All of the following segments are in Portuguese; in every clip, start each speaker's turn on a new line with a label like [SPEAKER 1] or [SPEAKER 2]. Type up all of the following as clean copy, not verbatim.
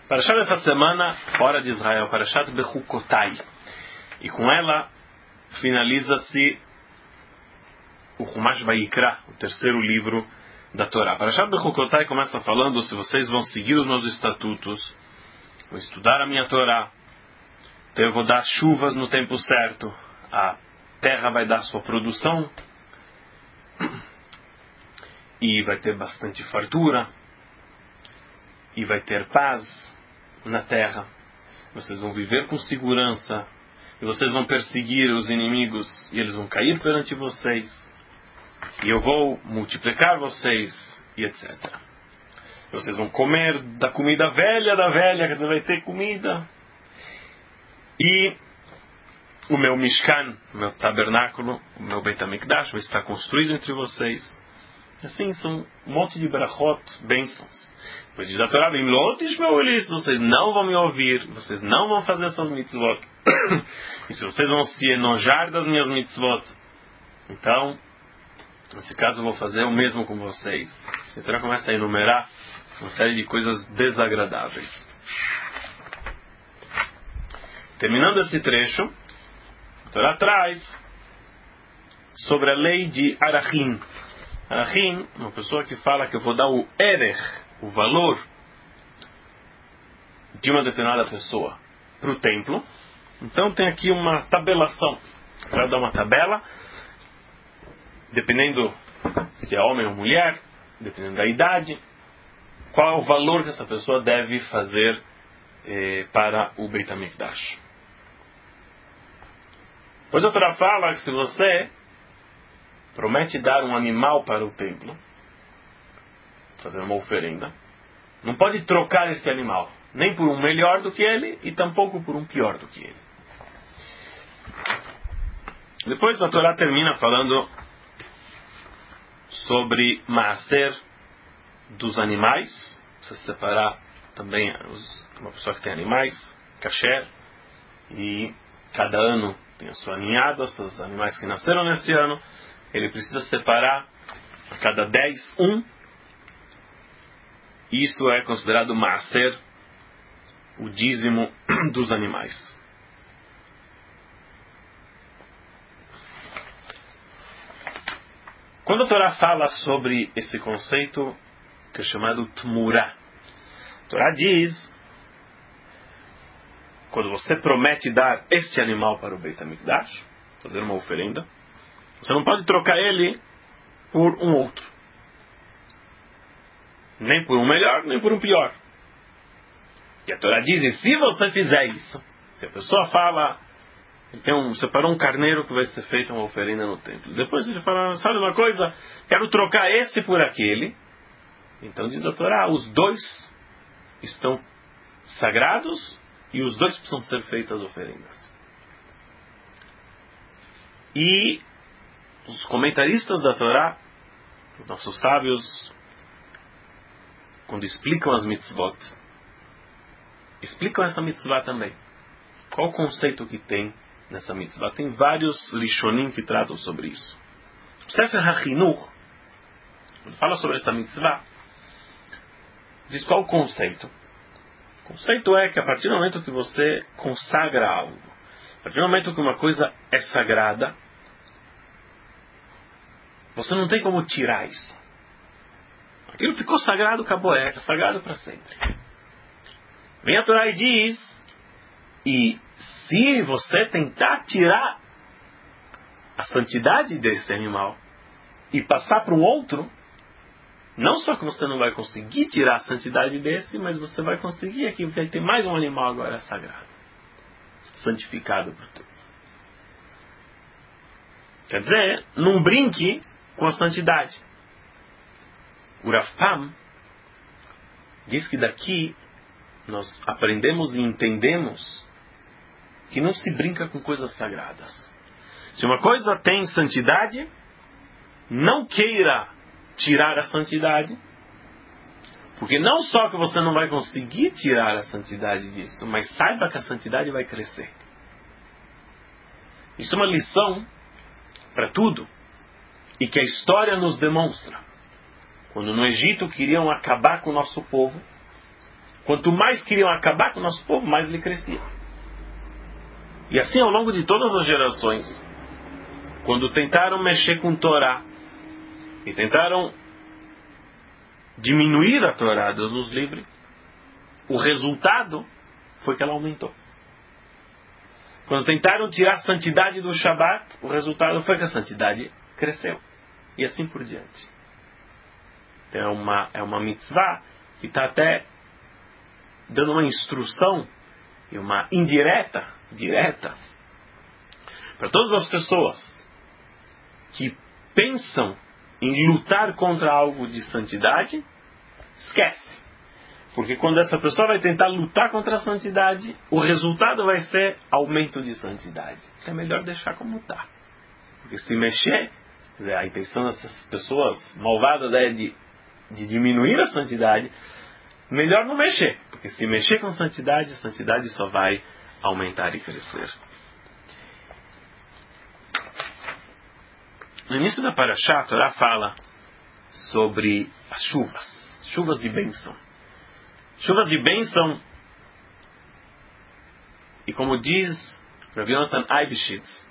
[SPEAKER 1] Parashat dessa semana, Hora de Israel, Parashat Bechukotai. E com ela finaliza-se o Chumash Vayikra, o terceiro livro da Torá. Parashat Bechukotai começa falando: se vocês vão seguir os meus estatutos, vão estudar a minha Torá, então eu vou dar chuvas no tempo certo, a terra vai dar sua produção, e vai ter bastante fartura, e vai ter paz na terra. Vocês vão viver com segurança, e vocês vão perseguir os inimigos, e eles vão cair perante vocês, e eu vou multiplicar vocês, e etc. Vocês vão comer da comida velha da velha, quer dizer, vai ter comida. E o meu Mishkan, o meu tabernáculo, o meu Beit HaMikdash vai estar construído entre vocês. Assim, são um monte de brachot, bênçãos. Pois diz a Torá: vocês não vão me ouvir, vocês não vão fazer essas mitzvot. E se vocês vão se enojar das minhas mitzvot, então, nesse caso, eu vou fazer o mesmo com vocês. A Torá começa a enumerar uma série de coisas desagradáveis. Terminando esse trecho, a Torá traz sobre a lei de Arachim. Arachim, uma pessoa que fala que eu vou dar o erech, o valor de uma determinada pessoa para o templo. Então tem aqui uma tabelação. Vai dar uma tabela, dependendo se é homem ou mulher, dependendo da idade, qual é o valor que essa pessoa deve fazer para o Beit HaMikdash. Pois a Torá fala que se você promete dar um animal para o templo, fazer uma oferenda, não pode trocar esse animal, nem por um melhor do que ele, e tampouco por um pior do que ele. Depois a Torá termina falando sobre maaser dos animais, se separar também uma pessoa que tem animais, kasher, e cada ano tem a sua ninhada, os seus animais que nasceram nesse ano, ele precisa separar a cada 10, e isso é considerado maaser, o dízimo dos animais. Quando a Torá fala sobre esse conceito que é chamado Tmurá, a Torá diz: quando você promete dar este animal para o Beit HaMikdash, fazer uma oferenda, você não pode trocar ele por um outro. Nem por um melhor, nem por um pior. E a Torá diz: e se você fizer isso, se a pessoa fala, separou um carneiro que vai ser feita uma oferenda no templo, depois ele fala: sabe uma coisa, quero trocar esse por aquele, então diz a Torá: os dois estão sagrados e os dois precisam ser feitas oferendas. E os comentaristas da Torá, os nossos sábios, quando explicam as mitzvot, explicam essa mitzvah também. Qual o conceito que tem nessa mitzvah? Tem vários rishonim que tratam sobre isso. O Sefer HaChinuch, quando fala sobre essa mitzvah, diz qual o conceito. O conceito é que a partir do momento que você consagra algo, a partir do momento que uma coisa é sagrada, você não tem como tirar isso. Aquilo ficou sagrado, acabou, é sagrado para sempre. Vem a Torá e diz: e se você tentar tirar a santidade desse animal e passar para um outro, não só que você não vai conseguir tirar a santidade desse, mas você vai conseguir aqui, vai ter mais um animal agora sagrado, santificado por tudo. Quer dizer, não brinque com a santidade. O Rav Pam diz que daqui nós aprendemos e entendemos que não se brinca com coisas sagradas. Se uma coisa tem santidade, não queira tirar a santidade, porque não só que você não vai conseguir tirar a santidade disso, mas saiba que a santidade vai crescer. Isso é uma lição para tudo, e que a história nos demonstra. Quando no Egito queriam acabar com o nosso povo, Quanto mais queriam acabar com o nosso povo, mais ele crescia. E assim ao longo de todas as gerações, quando tentaram mexer com Torá e tentaram diminuir a Torá, Deus nos livre, o resultado foi que ela aumentou. Quando tentaram tirar a santidade do Shabat, o resultado foi que a santidade cresceu. E assim por diante. É uma mitzvah que está até dando uma instrução e uma indireta, direta, para todas as pessoas que pensam em lutar contra algo de santidade. Esquece. Porque quando essa pessoa vai tentar lutar contra a santidade, o resultado vai ser aumento de santidade. Então é melhor deixar como está. Porque se mexer, a intenção dessas pessoas malvadas é de diminuir a santidade, melhor não mexer. Porque se mexer com santidade, a santidade só vai aumentar e crescer. No início da Parashá, a Torá fala sobre as chuvas de bênção. Chuvas de bênção, e como diz Rabbi Yonatan Eibeshitz,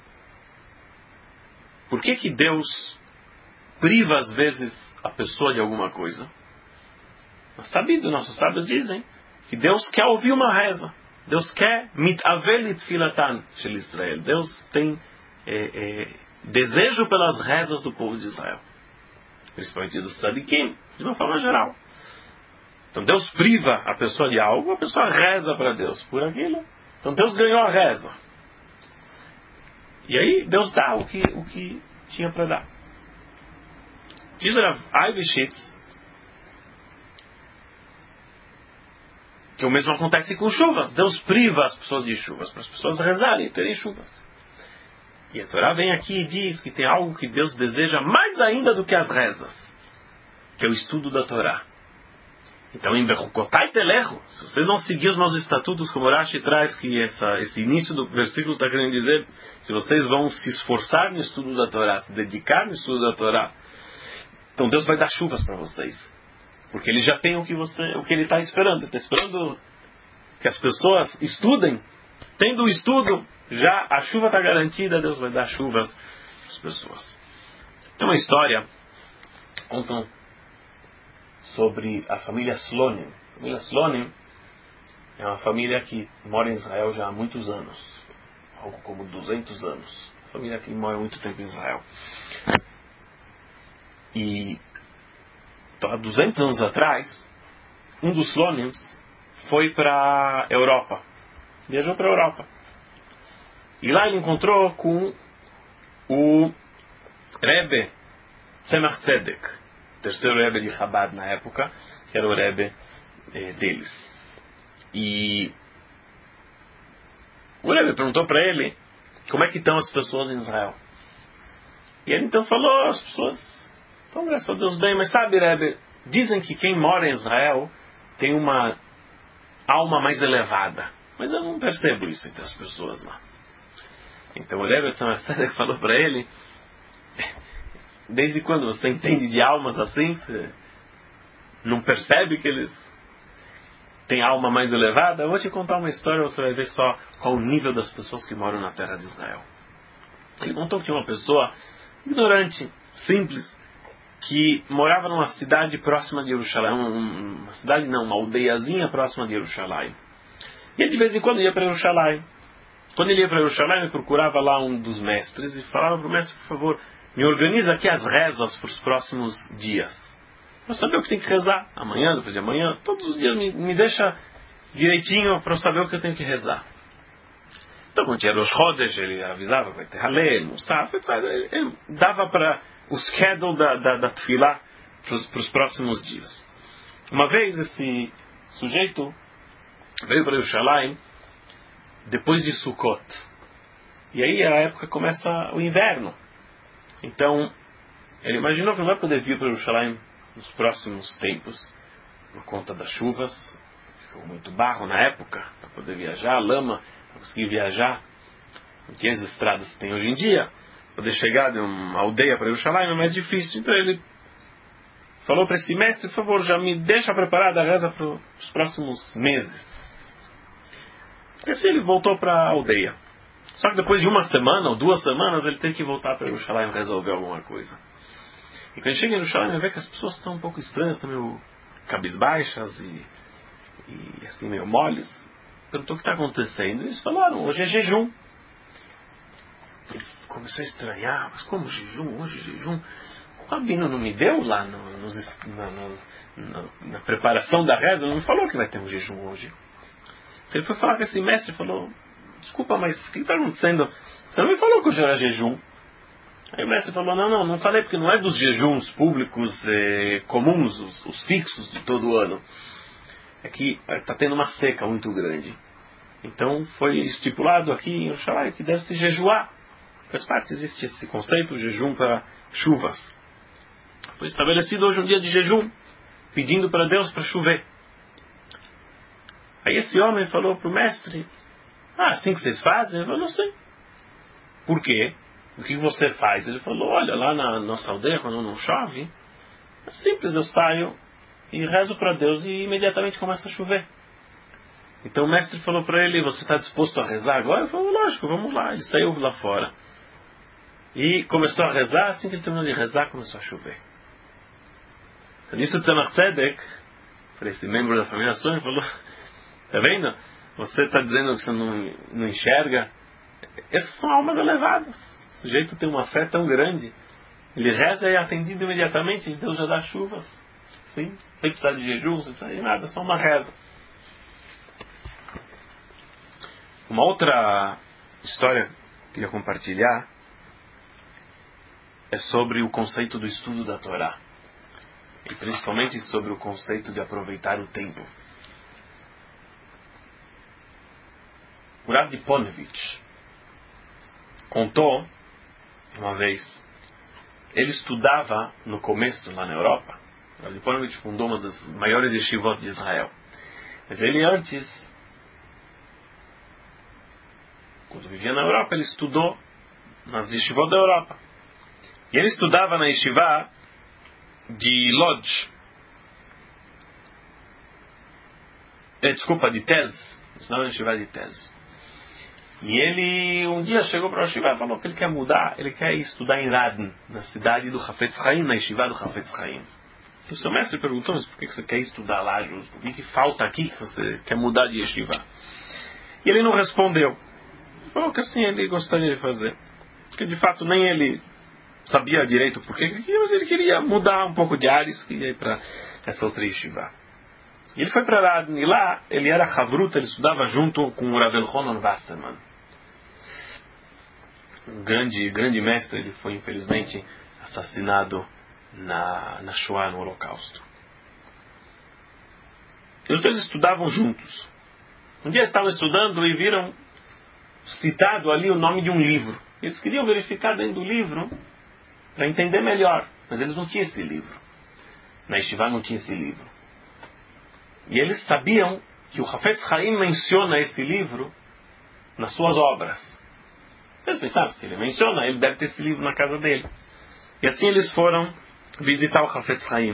[SPEAKER 1] por que Deus priva às vezes a pessoa de alguma coisa? Nossos sábios dizem que Deus quer ouvir uma reza. Deus quer mitavel tfilatan shel Israel. Deus tem desejo pelas rezas do povo de Israel, principalmente dos tzadikim, de uma forma geral. Então Deus priva a pessoa de algo, a pessoa reza para Deus por aquilo. Então Deus ganhou a reza. E aí Deus dá o que tinha para dar. Diz Rav Eibeshitz que o mesmo acontece com chuvas. Deus priva as pessoas de chuvas, para as pessoas rezarem e terem chuvas. E a Torá vem aqui e diz que tem algo que Deus deseja mais ainda do que as rezas, que é o estudo da Torá. Então, em Bechukotai Telecho, se vocês vão seguir os meus estatutos, como Rashi traz, que esse início do versículo está querendo dizer, se vocês vão se esforçar no estudo da Torá, se dedicar no estudo da Torá, então Deus vai dar chuvas para vocês. Porque Ele já tem o que Ele está esperando. Ele está esperando que as pessoas estudem. Tendo o estudo, já a chuva está garantida, Deus vai dar chuvas para as pessoas. Tem uma história, contam sobre a família Slonim. A família Slonim é uma família que mora em Israel já há muitos anos. Algo como 200 anos. Uma família que mora muito tempo em Israel. E então, há 200 anos atrás, um dos Slonims foi para a Europa. Viajou para a Europa. E lá ele encontrou com o Rebbe Tzemach Tzedek, terceiro Rebbe de Chabad na época, que era o Rebbe deles. E o Rebbe perguntou para ele como é que estão as pessoas em Israel. E ele então falou, as pessoas estão, graças a Deus, bem, mas sabe, Rebbe, dizem que quem mora em Israel tem uma alma mais elevada. Mas eu não percebo isso entre as pessoas lá. Então o Rebbe Tzemach Tzedek falou para ele, desde quando você entende de almas assim, você não percebe que eles têm alma mais elevada? Eu vou te contar uma história, você vai ver só qual o nível das pessoas que moram na terra de Israel. Ele contou que tinha uma pessoa ignorante, simples, que morava numa cidade próxima de Jerusalém, uma aldeiazinha próxima de Jerusalém. E ele de vez em quando ia para Jerusalém. Quando ele ia para Jerusalém, ele procurava lá um dos mestres e falava para o mestre, por favor, me organiza aqui as rezas para os próximos dias. Para eu saber o que tem que rezar. Amanhã, depois de amanhã, todos os dias me deixa direitinho para eu saber o que eu tenho que rezar. Então, quando tinha Rosh Chodesh, ele avisava, vai ter Halel, Musaf, ele dava para o schedule da Tefilá para os próximos dias. Uma vez esse sujeito veio para Jerusalém depois de Sukkot. E aí a época começa o inverno. Então, ele imaginou que não vai poder vir para Jerusalém nos próximos tempos, por conta das chuvas. Ficou muito barro na época para poder viajar, lama, para conseguir viajar. Não tinha as estradas que tem hoje em dia. Poder chegar de uma aldeia para Jerusalém é mais difícil. Então ele falou para esse mestre, por favor, já me deixa preparada a reza para os próximos meses. E assim ele voltou para a aldeia. Só que depois de uma semana ou 2 semanas ele tem que voltar para Jerusalém resolver alguma coisa. E quando ele chega em Jerusalém ele vê que as pessoas estão um pouco estranhas, estão meio cabisbaixas e assim meio moles. Perguntou o que está acontecendo. E eles falaram, hoje é jejum. Ele começou a estranhar, mas como jejum? Hoje é jejum? O rabino não me deu lá na preparação da reza, ele não me falou que vai ter um jejum hoje. Ele foi falar com esse mestre e falou, desculpa, mas o que está acontecendo? Você não me falou que hoje era jejum. Aí o mestre falou, não falei, porque não é dos jejuns públicos comuns, os fixos de todo ano. É que está tendo uma seca muito grande. Então foi estipulado aqui em Jerusalém que deve se jejuar. Faz parte, existe esse conceito, jejum para chuvas. Foi estabelecido hoje um dia de jejum, pedindo para Deus para chover. Aí esse homem falou para o mestre, assim que vocês fazem? Ele falou, não sei. Por quê? O que você faz? Ele falou, olha, lá na nossa aldeia, quando não chove, é simples, eu saio e rezo para Deus e imediatamente começa a chover. Então o mestre falou para ele, você está disposto a rezar agora? Ele falou, lógico, vamos lá. Ele saiu lá fora. E começou a rezar, assim que ele terminou de rezar, começou a chover. Disse o Tzemach Tzedek, para esse membro da família Sônia, falou, tá vendo? Você está dizendo que você não enxerga? Essas são almas elevadas. O sujeito tem uma fé tão grande. Ele reza e é atendido imediatamente, Deus já dá chuvas. Sim? Sem precisar de jejum, sem precisar de nada, só uma reza. Uma outra história que eu queria compartilhar é sobre o conceito do estudo da Torá. E principalmente sobre o conceito de aproveitar o tempo. O Rav de Ponevezh contou uma vez, ele estudava no começo lá na Europa. O Rav de Ponevezh fundou uma das maiores yeshivot de Israel. Mas ele antes, quando vivia na Europa, ele estudou nas yeshivot da Europa. E ele estudava na yeshiva de Lodz. De Tez. Estudava na yeshiva de Tez. E ele um dia chegou para o yeshiva e falou que ele quer mudar, ele quer estudar em Radin, na cidade do Hafetz Chaim, na yeshiva do Hafetz Chaim. E o seu mestre perguntou, mas por que você quer estudar lá, justo? O que falta aqui que você quer mudar de yeshiva? E ele não respondeu. Ele falou que assim ele gostaria de fazer. Porque de fato nem ele sabia direito por que queria, mas ele queria mudar um pouco de ares, queria ir para essa outra yeshiva. E ele foi para Radin, e lá ele era Havruta, ele estudava junto com o Rav Elchanan Wasserman. Um grande mestre, ele foi infelizmente assassinado na Shoah, no Holocausto. E os dois estudavam juntos. Um dia estavam estudando e viram citado ali o nome de um livro. Eles queriam verificar dentro do livro para entender melhor, mas eles não tinham esse livro. Na Yeshiva não tinha esse livro. E eles sabiam que o Hafetz Chaim menciona esse livro nas suas obras. Eles pensaram, se ele menciona, ele deve ter esse livro na casa dele. E assim eles foram visitar o Hafetz Chaim.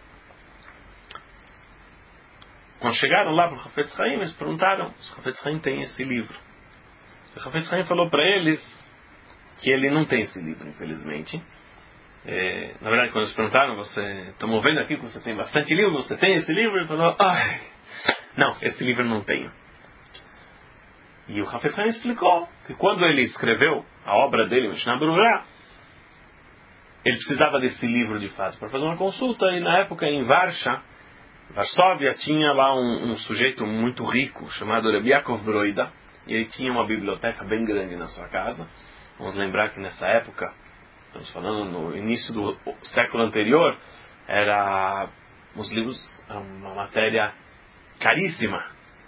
[SPEAKER 1] Quando chegaram lá para o Hafetz Chaim, eles perguntaram se o Hafetz Chaim tem esse livro. O Hafetz Chaim falou para eles que ele não tem esse livro, infelizmente. Na verdade, quando eles perguntaram, estamos vendo aqui que você tem bastante livro, você tem esse livro? Ele falou, não, esse livro não tenho. E o Hafetz Chaim explicou que quando ele escreveu a obra dele, o Mishnah Berurah, ele precisava desse livro de fato para fazer uma consulta, e na época em Varsóvia, tinha lá um sujeito muito rico, chamado Rabbi Yaakov Broida, e ele tinha uma biblioteca bem grande na sua casa. Vamos lembrar que nessa época, estamos falando no início do século anterior, os livros eram uma matéria caríssima.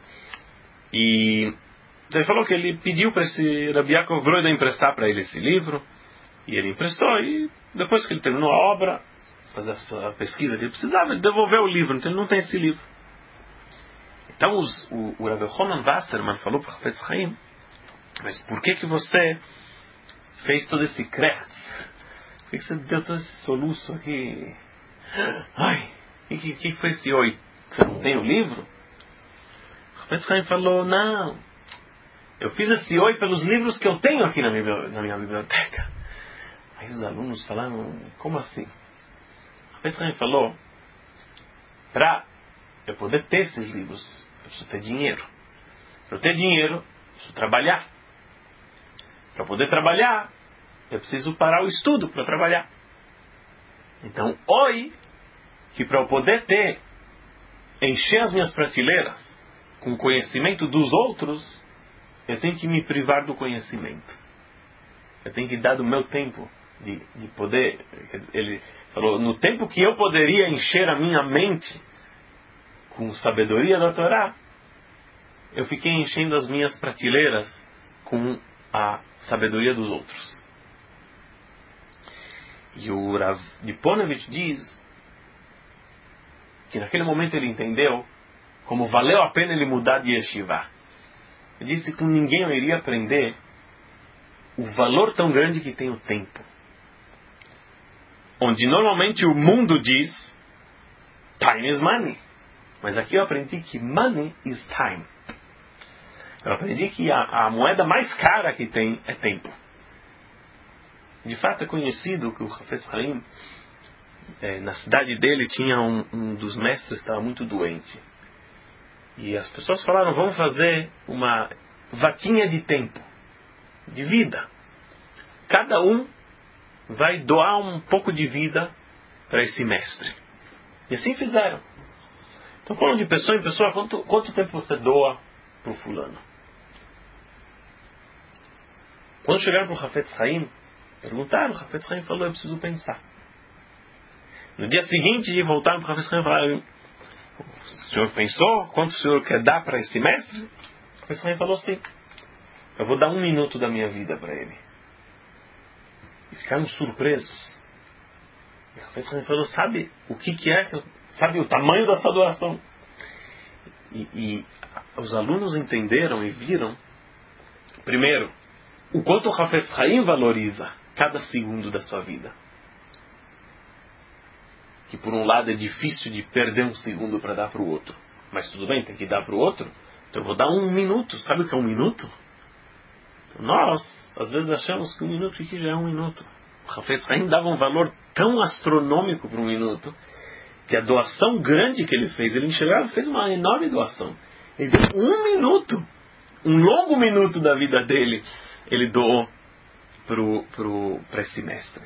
[SPEAKER 1] E ele falou que ele pediu para esse Rabbi Yaakov Broida emprestar para ele esse livro, e ele emprestou, e depois que ele terminou a obra, fazer a pesquisa que ele precisava, ele devolveu o livro, então ele não tem esse livro. Então o Rav Elchanan Wasserman falou para o Hafetz Chaim, mas por que você fez todo esse krecht? Por que você deu todo esse soluço aqui? Ai, o que foi esse oi? Você não tem o livro? O Hafetz Haim falou, não, eu fiz esse oi pelos livros que eu tenho aqui na minha biblioteca. Aí os alunos falaram, como assim? O Hafetz Haim falou, para eu poder ter esses livros, eu preciso ter dinheiro. Para eu ter dinheiro, eu preciso trabalhar. Para poder trabalhar, eu preciso parar o estudo para trabalhar. Então, oi, que para eu poder encher as minhas prateleiras com o conhecimento dos outros, eu tenho que me privar do conhecimento. Eu tenho que dar do meu tempo de poder. Ele falou, no tempo que eu poderia encher a minha mente com sabedoria da Torá, eu fiquei enchendo as minhas prateleiras com a sabedoria dos outros. E o Rav Liponovitch diz que naquele momento ele entendeu como valeu a pena ele mudar de yeshiva. Ele disse que com ninguém eu iria aprender o valor tão grande que tem o tempo. Onde normalmente o mundo diz time is money. Mas aqui eu aprendi que money is time. Eu aprendi que a moeda mais cara que tem é tempo. De fato é conhecido que o Hafetz Haim, na cidade dele tinha um dos mestres que estava muito doente. E as pessoas falaram, vamos fazer uma vaquinha de tempo, de vida. Cada um vai doar um pouco de vida para esse mestre. E assim fizeram. Então falando de pessoa em pessoa, quanto tempo você doa para o fulano? Quando chegaram para o Hafetz Haim, perguntaram, o Hafetz Haim falou, eu preciso pensar. No dia seguinte, voltaram para o Hafetz Haim e falaram, o senhor pensou? Quanto o senhor quer dar para esse mestre? O Hafetz Haim falou, sim. Eu vou dar 1 minuto da minha vida para ele. E ficaram surpresos. E o Hafetz Haim falou, sabe o que é? Sabe o tamanho dessa doação? E os alunos entenderam e viram, primeiro, o quanto o Hafetz Haim valoriza cada segundo da sua vida. Que por um lado é difícil de perder 1 segundo para dar para o outro. Mas tudo bem, tem que dar para o outro. Então eu vou dar 1 minuto. Sabe o que é 1 minuto? Nós, às vezes, achamos que 1 minuto aqui já é 1 minuto. O Hafetz Haim dava um valor tão astronômico para 1 minuto, que a doação grande que ele fez, ele enxergava, fez uma enorme doação. Ele deu 1 minuto, um longo minuto da vida dele, ele doou para esse mestre.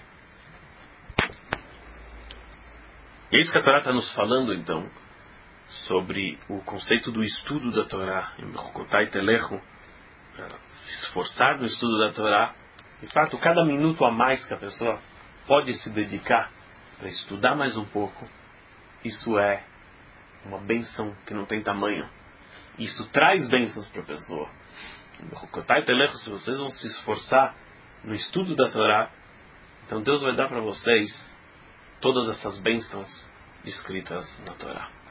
[SPEAKER 1] E é isso que a Torá está nos falando, então, sobre o conceito do estudo da Torá, em Bechukotai Telechu, se esforçar no estudo da Torá. De fato, cada minuto a mais que a pessoa pode se dedicar para estudar mais um pouco, isso é uma bênção que não tem tamanho. Isso traz bênçãos para a pessoa. Em Bechukotai Telechu, se vocês vão se esforçar no estudo da Torá, então Deus vai dar para vocês todas essas bênçãos descritas na Torá.